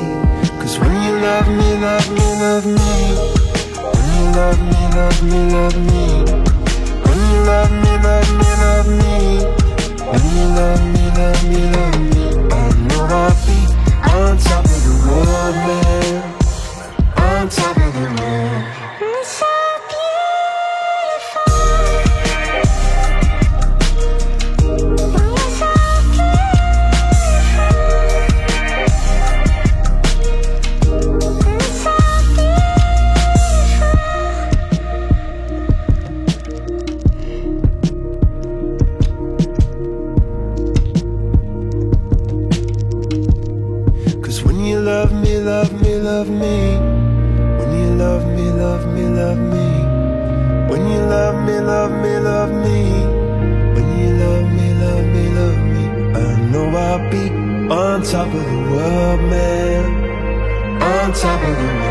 Cause when you love me, love me, love me, when you love me, love me, love me, when you love me, love me, love me, when you love me, love me, love me, I know I'll be on top of the world, man, on top of the world. You're so beautiful. You're so Love me, love me, love me. When you love me, love me, love me. When you love me, love me, love me. When you love me, love me, love me. I know I'll be on top of the world, man, on top of the world.